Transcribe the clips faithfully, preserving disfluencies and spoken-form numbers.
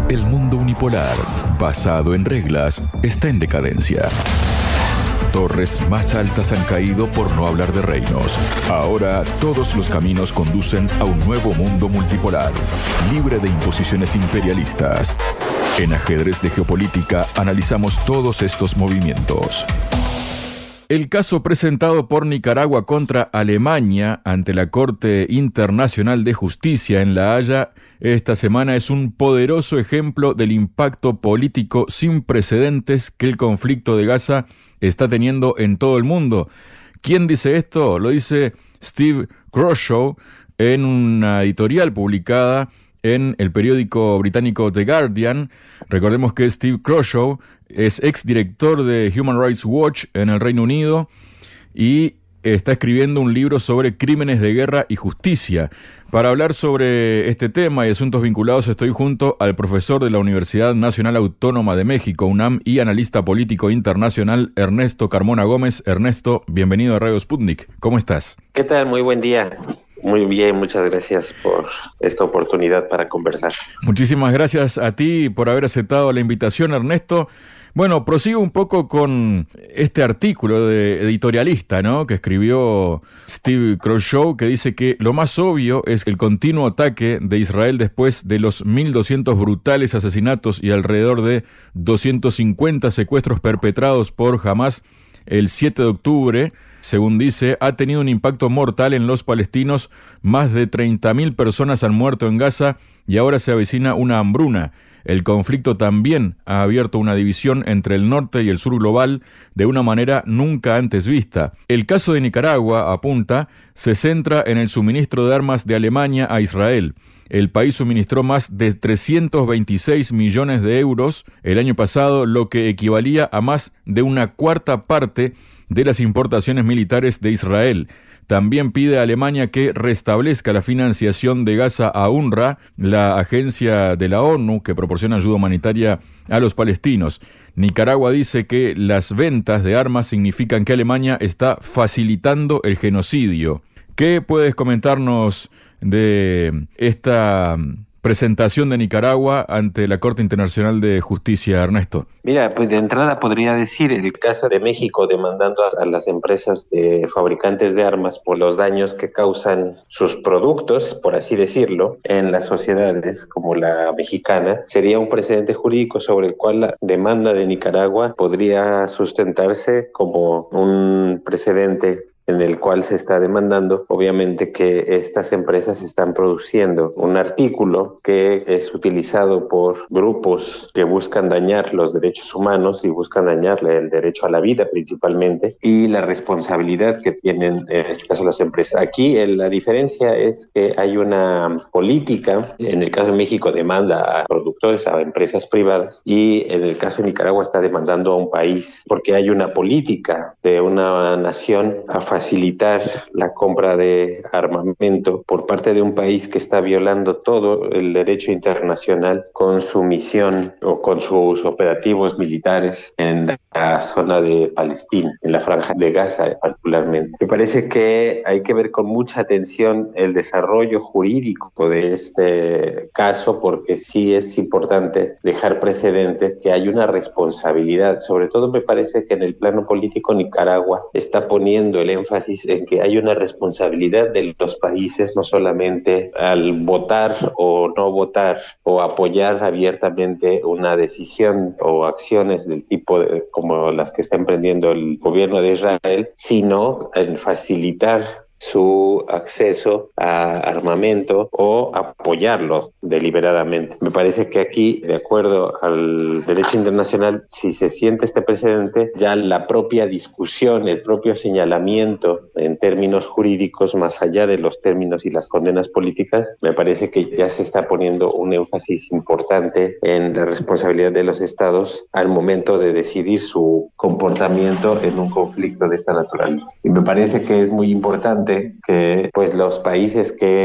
El mundo unipolar, basado en reglas, está en decadencia. Torres más altas han caído por no hablar de reinos. Ahora todos los caminos conducen a un nuevo mundo multipolar, libre de imposiciones imperialistas. En Ajedrez de Geopolítica analizamos todos estos movimientos. El caso presentado por Nicaragua contra Alemania ante la Corte Internacional de Justicia en La Haya esta semana es un poderoso ejemplo del impacto político sin precedentes que el conflicto de Gaza está teniendo en todo el mundo. ¿Quién dice esto? Lo dice Steve Croshaw en una editorial publicada en el periódico británico The Guardian. Recordemos que Steve Croshaw es exdirector de Human Rights Watch en el Reino Unido y está escribiendo un libro sobre crímenes de guerra y justicia. Para hablar sobre este tema y asuntos vinculados estoy junto al profesor de la Universidad Nacional Autónoma de México, UNAM, y analista político internacional, Ernesto Carmona Gómez. Ernesto, bienvenido a Radio Sputnik. ¿Cómo estás? ¿Qué tal? Muy buen día. Muy bien, muchas gracias por esta oportunidad para conversar. Muchísimas gracias a ti por haber aceptado la invitación, Ernesto. Bueno, prosigo un poco con este artículo de editorialista, ¿no?, que escribió Steve Croshaw, que dice que lo más obvio es el continuo ataque de Israel después de los mil doscientos brutales asesinatos y alrededor de doscientos cincuenta secuestros perpetrados por Hamás el siete de octubre. Según dice, ha tenido un impacto mortal en los palestinos. Más de treinta mil personas han muerto en Gaza y ahora se avecina una hambruna. El conflicto también ha abierto una división entre el norte y el sur global de una manera nunca antes vista. El caso de Nicaragua, apunta, se centra en el suministro de armas de Alemania a Israel. El país suministró más de trescientos veintiséis millones de euros el año pasado, lo que equivalía a más de una cuarta parte de las importaciones militares de Israel. También pide a Alemania que restablezca la financiación de Gaza a UNRWA, la agencia de la ONU que proporciona ayuda humanitaria a los palestinos. Nicaragua dice que las ventas de armas significan que Alemania está facilitando el genocidio. ¿Qué puedes comentarnos de esta presentación de Nicaragua ante la Corte Internacional de Justicia, Ernesto? Mira, pues de entrada podría decir el caso de México demandando a las empresas de fabricantes de armas por los daños que causan sus productos, por así decirlo, en las sociedades como la mexicana, sería un precedente jurídico sobre el cual la demanda de Nicaragua podría sustentarse como un precedente en el cual se está demandando, obviamente, que estas empresas están produciendo un artículo que es utilizado por grupos que buscan dañar los derechos humanos y buscan dañarle el derecho a la vida principalmente, y la responsabilidad que tienen en este caso las empresas. Aquí la diferencia es que hay una política, en el caso de México demanda a productores, a empresas privadas, y en el caso de Nicaragua está demandando a un país, porque hay una política de una nación a facilitar la compra de armamento por parte de un país que está violando todo el derecho internacional con su misión o con sus operativos militares en la zona de Palestina, en la franja de Gaza particularmente. Me parece que hay que ver con mucha atención el desarrollo jurídico de este caso, porque sí es importante dejar precedente que hay una responsabilidad. Sobre todo me parece que en el plano político Nicaragua está poniendo el énfasis en que hay una responsabilidad de los países, no solamente al votar o no votar o apoyar abiertamente una decisión o acciones del tipo de, como las que está emprendiendo el gobierno de Israel, sino en facilitar su acceso a armamento o apoyarlo deliberadamente. Me parece que aquí, de acuerdo al derecho internacional, si se siente este precedente, ya la propia discusión, el propio señalamiento en términos jurídicos, más allá de los términos y las condenas políticas, me parece que ya se está poniendo un énfasis importante en la responsabilidad de los estados al momento de decidir su comportamiento en un conflicto de esta naturaleza. Y me parece que es muy importante que pues los países que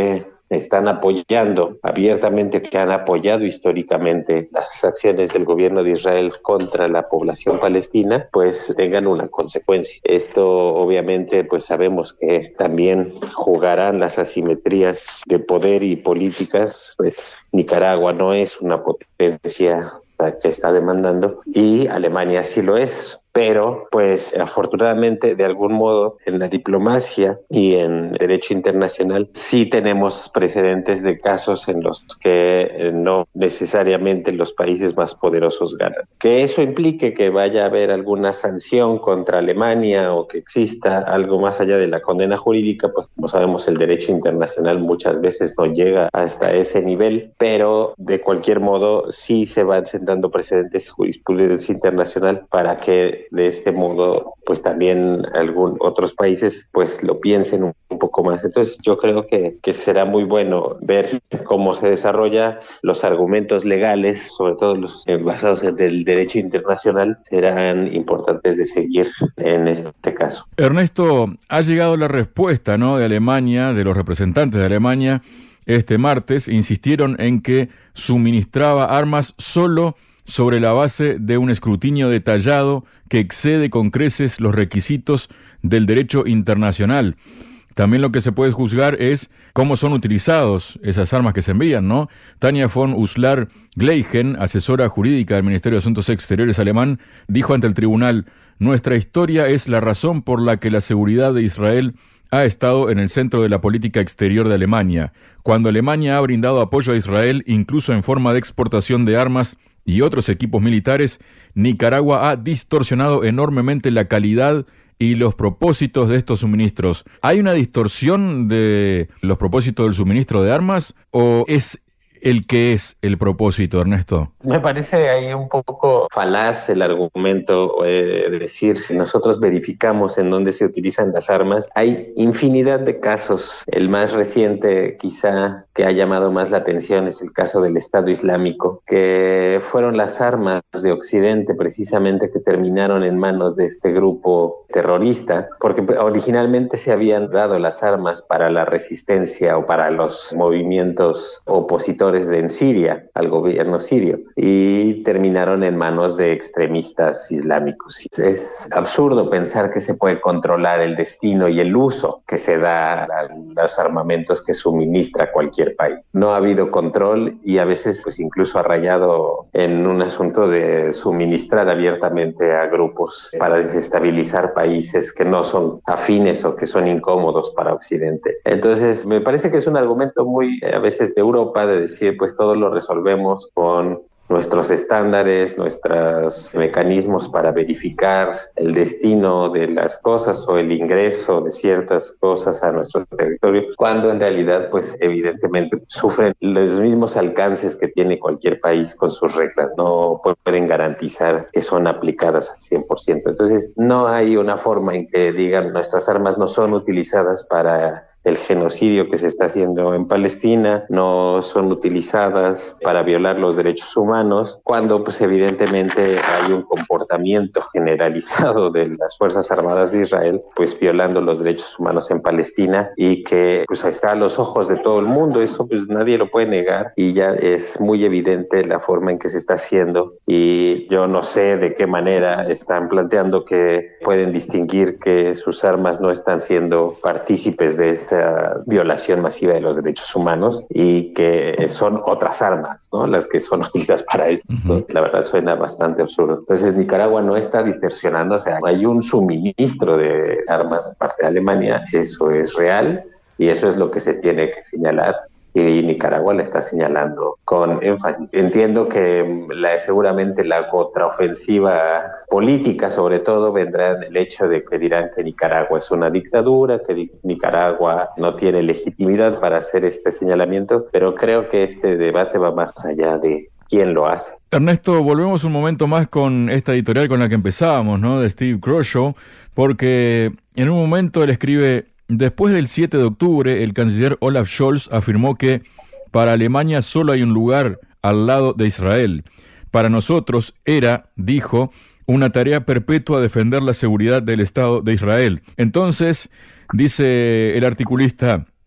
están apoyando abiertamente, que han apoyado históricamente las acciones del gobierno de Israel contra la población palestina, pues tengan una consecuencia. Esto obviamente pues sabemos que también jugarán las asimetrías de poder y políticas, pues Nicaragua no es una potencia que está demandando y Alemania sí lo es. Pero, pues, afortunadamente, de algún modo, en la diplomacia y en derecho internacional, sí tenemos precedentes de casos en los que eh, no necesariamente los países más poderosos ganan. Que eso implique que vaya a haber alguna sanción contra Alemania o que exista algo más allá de la condena jurídica, pues, como sabemos, el derecho internacional muchas veces no llega hasta ese nivel, pero de cualquier modo sí se van sentando precedentes de jurisprudencia internacional para que de este modo pues también algún otros países pues lo piensen un, un poco más. Entonces yo creo que, que será muy bueno ver cómo se desarrolla los argumentos legales, sobre todo los eh, basados en el derecho internacional, serán importantes de seguir en este caso. Ernesto, ha llegado la respuesta, ¿no?, de Alemania, de los representantes de Alemania. Este martes insistieron en que suministraba armas solo sobre la base de un escrutinio detallado que excede con creces los requisitos del derecho internacional. También lo que se puede juzgar es cómo son utilizados esas armas que se envían, ¿no? Tanja von Uslar-Gleichen, asesora jurídica del Ministerio de Asuntos Exteriores alemán, dijo ante el tribunal: «Nuestra historia es la razón por la que la seguridad de Israel ha estado en el centro de la política exterior de Alemania. Cuando Alemania ha brindado apoyo a Israel, incluso en forma de exportación de armas y otros equipos militares, Nicaragua ha distorsionado enormemente la calidad y los propósitos de estos suministros». ¿Hay una distorsión de los propósitos del suministro de armas o es el que es el propósito, Ernesto? Me parece ahí un poco falaz el argumento eh, de decir nosotros verificamos en dónde se utilizan las armas. Hay infinidad de casos. El más reciente quizá que ha llamado más la atención es el caso del Estado Islámico, que fueron las armas de Occidente precisamente que terminaron en manos de este grupo terrorista, porque originalmente se habían dado las armas para la resistencia o para los movimientos opositores en Siria, al gobierno sirio, y terminaron en manos de extremistas islámicos. Es absurdo pensar que se puede controlar el destino y el uso que se da a los armamentos que suministra cualquier país. No ha habido control y a veces pues incluso ha rayado en un asunto de suministrar abiertamente a grupos para desestabilizar países que no son afines o que son incómodos para Occidente. Entonces me parece que es un argumento muy a veces de Europa de decir pues todo lo resolvemos con nuestros estándares, nuestros mecanismos para verificar el destino de las cosas o el ingreso de ciertas cosas a nuestro territorio, cuando en realidad, pues evidentemente sufren los mismos alcances que tiene cualquier país con sus reglas. No pueden garantizar que son aplicadas al cien por ciento. Entonces, no hay una forma en que digan nuestras armas no son utilizadas para el genocidio que se está haciendo en Palestina, no son utilizadas para violar los derechos humanos, cuando pues evidentemente hay un comportamiento generalizado de las Fuerzas Armadas de Israel, pues violando los derechos humanos en Palestina y que pues está a los ojos de todo el mundo. Eso pues nadie lo puede negar y ya es muy evidente la forma en que se está haciendo, y yo no sé de qué manera están planteando que pueden distinguir que sus armas no están siendo partícipes de esta violación masiva de los derechos humanos y que son otras armas, ¿no?, las que son utilizadas para esto. Uh-huh. La verdad suena bastante absurdo. Entonces Nicaragua no está distorsionando, o sea, hay un suministro de armas de parte de Alemania, eso es real y eso es lo que se tiene que señalar. Y Nicaragua la está señalando con énfasis. Entiendo que la, seguramente la contraofensiva política, sobre todo, vendrá en el hecho de que dirán que Nicaragua es una dictadura, que Nicaragua no tiene legitimidad para hacer este señalamiento, pero creo que este debate va más allá de quién lo hace. Ernesto, volvemos un momento más con esta editorial con la que empezábamos, ¿no?, de Steve Kroschau, porque en un momento él escribe: después del siete de octubre, el canciller Olaf Scholz afirmó que para Alemania solo hay un lugar al lado de Israel. Para nosotros era, dijo, una tarea perpetua defender la seguridad del Estado de Israel. Entonces, dice el articulista,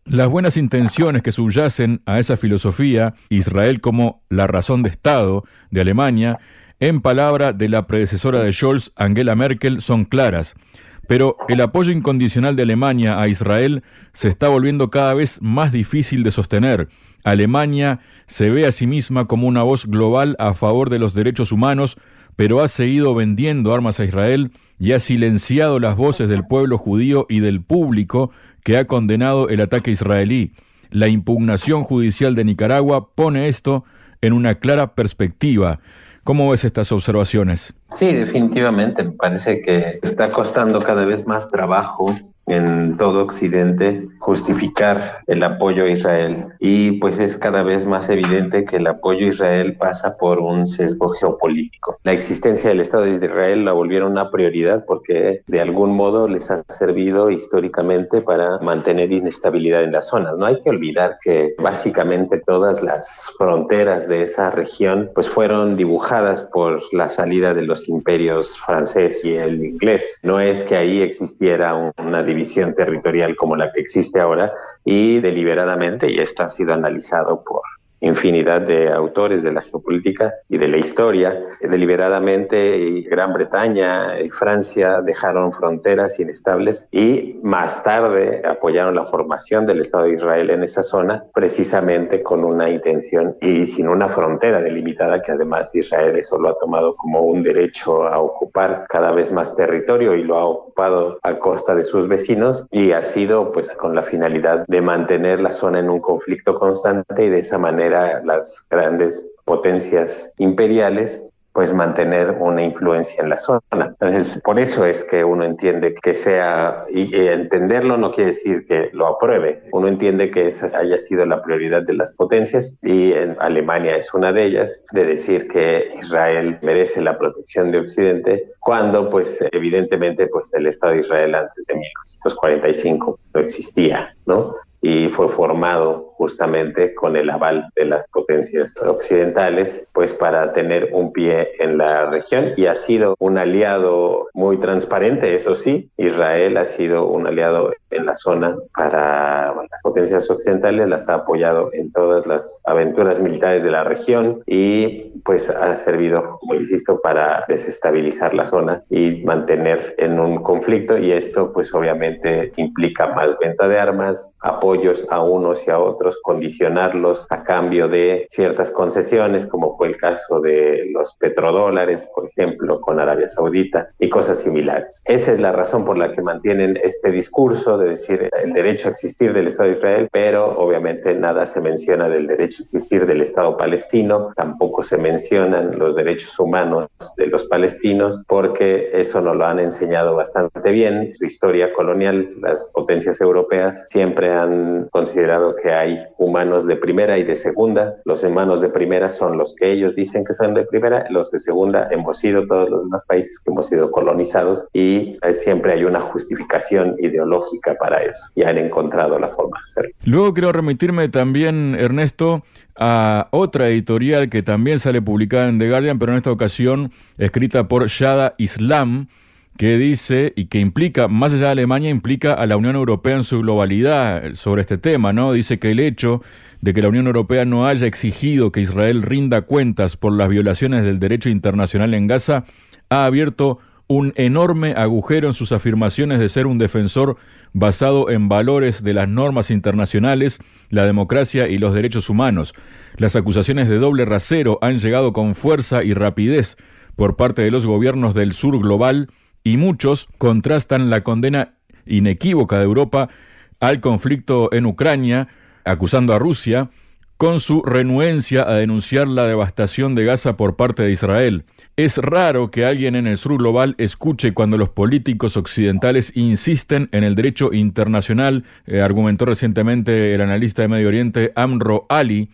Las buenas intenciones que subyacen a esa filosofía, Israel como la razón de Estado de Alemania, en palabra de la predecesora de Scholz, Angela Merkel, son claras. Pero el apoyo incondicional de Alemania a Israel se está volviendo cada vez más difícil de sostener. Alemania se ve a sí misma como una voz global a favor de los derechos humanos, pero ha seguido vendiendo armas a Israel y ha silenciado las voces del pueblo judío y del público que ha condenado el ataque israelí. La impugnación judicial de Nicaragua pone esto en una clara perspectiva. ¿Cómo ves estas observaciones? Sí, definitivamente. Me parece que está costando cada vez más trabajo en todo Occidente justificar el apoyo a Israel, y pues es cada vez más evidente que el apoyo a Israel pasa por un sesgo geopolítico. La existencia del Estado de Israel la volvieron una prioridad porque de algún modo les ha servido históricamente para mantener inestabilidad en las zonas. No hay que olvidar que básicamente todas las fronteras de esa región pues fueron dibujadas por la salida de los imperios francés y el inglés. No es que ahí existiera una división territorial como la que existe ahora, y deliberadamente, y esto ha sido analizado por infinidad de autores de la geopolítica y de la historia, deliberadamente Gran Bretaña y Francia dejaron fronteras inestables y más tarde apoyaron la formación del Estado de Israel en esa zona, precisamente con una intención y sin una frontera delimitada, que además Israel eso lo ha tomado como un derecho a ocupar cada vez más territorio y lo ha ocupado a costa de sus vecinos, y ha sido pues con la finalidad de mantener la zona en un conflicto constante y de esa manera las grandes potencias imperiales pues mantener una influencia en la zona. Entonces, por eso es que uno entiende que sea, y entenderlo no quiere decir que lo apruebe, uno entiende que esa haya sido la prioridad de las potencias, y en Alemania es una de ellas, de decir que Israel merece la protección de Occidente, cuando pues evidentemente pues el Estado de Israel antes de mil novecientos cuarenta y cinco no existía, ¿no? Y fue formado justamente con el aval de las potencias occidentales, pues para tener un pie en la región, y ha sido un aliado muy transparente, eso sí. Israel ha sido un aliado en la zona para las potencias occidentales, las ha apoyado en todas las aventuras militares de la región, y pues ha servido, como insisto, para desestabilizar la zona y mantener en un conflicto, y esto pues obviamente implica más venta de armas, apoyos a unos y a otros, condicionarlos a cambio de ciertas concesiones, como fue el caso de los petrodólares, por ejemplo, con Arabia Saudita y cosas similares. Esa es la razón por la que mantienen este discurso de decir el derecho a existir del Estado de Israel, pero obviamente nada se menciona del derecho a existir del Estado palestino, tampoco se mencionan los derechos humanos de los palestinos, porque eso nos lo han enseñado bastante bien. Su historia colonial, las potencias europeas siempre han considerado que hay humanos de primera y de segunda. Los humanos de primera son los que ellos dicen que son de primera, los de segunda hemos sido todos los demás países que hemos sido colonizados, y siempre hay una justificación ideológica para eso, y han encontrado la forma de hacerlo. Luego quiero remitirme también, Ernesto, a otra editorial que también sale publicada en The Guardian, pero en esta ocasión escrita por Shada Islam, que dice, y que implica, más allá de Alemania, implica a la Unión Europea en su globalidad sobre este tema, ¿no? Dice que el hecho de que la Unión Europea no haya exigido que Israel rinda cuentas por las violaciones del derecho internacional en Gaza ha abierto un enorme agujero en sus afirmaciones de ser un defensor basado en valores de las normas internacionales, la democracia y los derechos humanos. Las acusaciones de doble rasero han llegado con fuerza y rapidez por parte de los gobiernos del sur global, y muchos contrastan la condena inequívoca de Europa al conflicto en Ucrania, acusando a Rusia, con su renuencia a denunciar la devastación de Gaza por parte de Israel. Es raro que alguien en el sur global escuche cuando los políticos occidentales insisten en el derecho internacional, eh, argumentó recientemente el analista de Medio Oriente Amro Ali,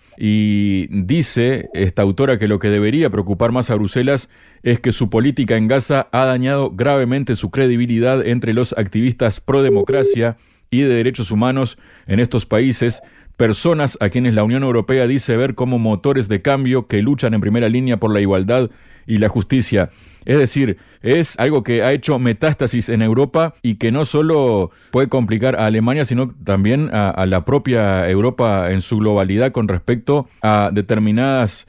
y dice esta autora que lo que debería preocupar más a Bruselas es que su política en Gaza ha dañado gravemente su credibilidad entre los activistas pro democracia y de derechos humanos en estos países, personas a quienes la Unión Europea dice ver como motores de cambio que luchan en primera línea por la igualdad y la justicia. Es decir, es algo que ha hecho metástasis en Europa y que no solo puede complicar a Alemania, sino también a, a la propia Europa en su globalidad con respecto a determinadas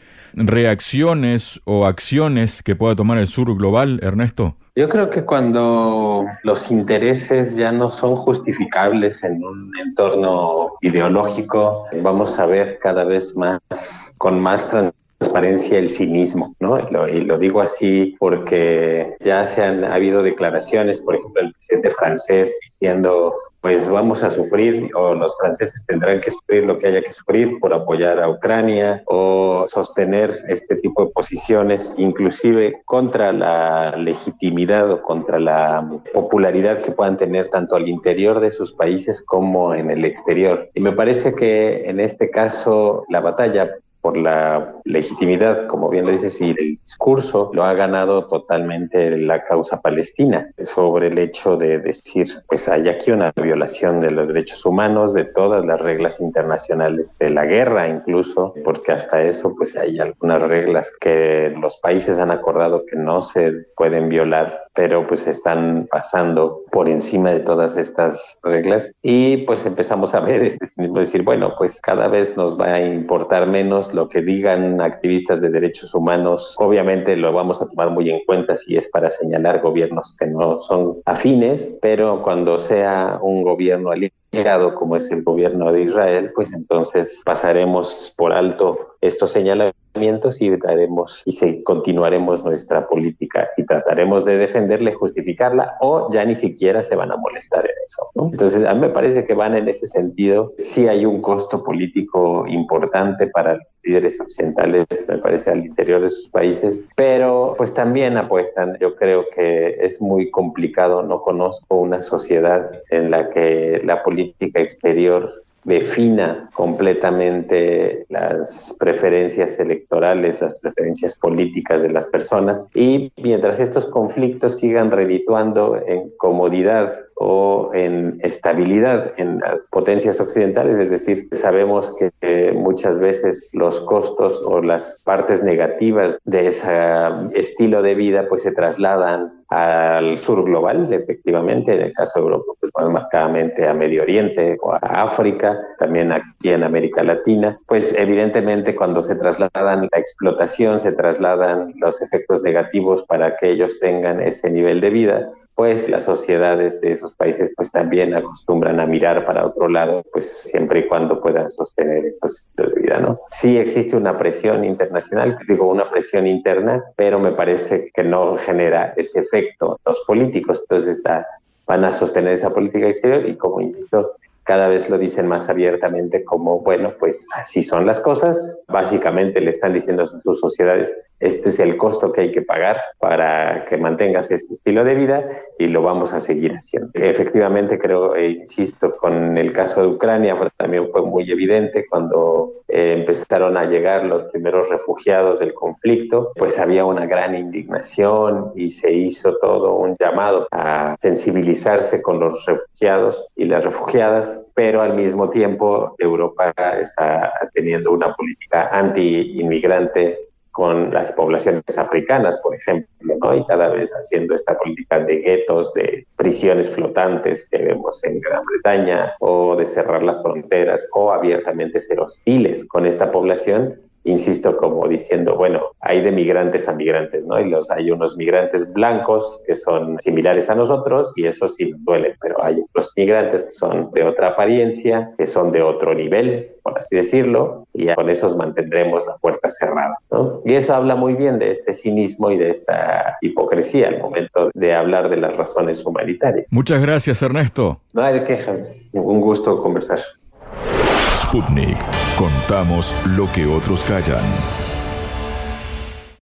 reacciones o acciones que pueda tomar el sur global, Ernesto. Yo creo que cuando los intereses ya no son justificables en un entorno ideológico, vamos a ver cada vez más, con más transparencia, transparencia el cinismo, ¿no? Y lo, y lo digo así porque ya se han ha habido declaraciones, por ejemplo, el presidente francés diciendo, pues vamos a sufrir, o los franceses tendrán que sufrir lo que haya que sufrir por apoyar a Ucrania, o sostener este tipo de posiciones, inclusive contra la legitimidad o contra la popularidad que puedan tener tanto al interior de sus países como en el exterior. Y me parece que en este caso la batalla por la legitimidad, como bien lo dices, y el discurso, lo ha ganado totalmente la causa palestina, sobre el hecho de decir, pues hay aquí una violación de los derechos humanos, de todas las reglas internacionales de la guerra incluso, porque hasta eso, pues hay algunas reglas que los países han acordado que no se pueden violar, pero pues están pasando por encima de todas estas reglas, y pues empezamos a ver este cinismo, decir, bueno, pues cada vez nos va a importar menos lo que digan activistas de derechos humanos. Obviamente lo vamos a tomar muy en cuenta si es para señalar gobiernos que no son afines, pero cuando sea un gobierno aliado como es el gobierno de Israel, pues entonces pasaremos por alto estos señalamientos y daremos y se, continuaremos nuestra política y trataremos de defenderla y justificarla, o ya ni siquiera se van a molestar en eso, ¿no? Entonces a mí me parece que van en ese sentido. Sí hay un costo político importante para los líderes occidentales, me parece, al interior de sus países, pero pues también apuestan. Yo creo que es muy complicado, no conozco una sociedad en la que la política exterior defina completamente las preferencias electorales, las preferencias políticas de las personas, y mientras estos conflictos sigan redituando en comodidad o en estabilidad en las potencias occidentales, es decir, sabemos que, que muchas veces los costos o las partes negativas de ese estilo de vida pues se trasladan al sur global, efectivamente, en el caso de Europa, pues más marcadamente a Medio Oriente o a África, también aquí en América Latina, pues evidentemente cuando se trasladan la explotación, se trasladan los efectos negativos para que ellos tengan ese nivel de vida, pues las sociedades de esos países pues también acostumbran a mirar para otro lado, pues siempre y cuando puedan sostener estos estilos de vida, ¿no? Sí existe una presión internacional, digo una presión interna, pero me parece que no genera ese efecto los políticos, entonces la, van a sostener esa política exterior y, como insisto, cada vez lo dicen más abiertamente como, bueno, pues así son las cosas. Básicamente le están diciendo a sus sociedades, este es el costo que hay que pagar para que mantengas este estilo de vida y lo vamos a seguir haciendo. Efectivamente, creo, e insisto, con el caso de Ucrania fue, también fue muy evidente cuando eh, empezaron a llegar los primeros refugiados del conflicto, pues había una gran indignación y se hizo todo un llamado a sensibilizarse con los refugiados y las refugiadas, pero al mismo tiempo Europa está teniendo una política anti-inmigrante con las poblaciones africanas, por ejemplo, ¿no? Y cada vez haciendo esta política de guetos, de prisiones flotantes que vemos en Gran Bretaña, o de cerrar las fronteras, o abiertamente ser hostiles con esta población. Insisto, como diciendo, bueno, hay de migrantes a migrantes, ¿no? Y los, hay unos migrantes blancos que son similares a nosotros y eso sí nos duele, pero hay otros migrantes que son de otra apariencia, que son de otro nivel, por así decirlo, y con esos mantendremos la puerta cerrada, ¿no? Y eso habla muy bien de este cinismo y de esta hipocresía al momento de hablar de las razones humanitarias. Muchas gracias, Ernesto. No hay de qué, Jaime. Un gusto conversar. Sputnik. Contamos lo que otros callan.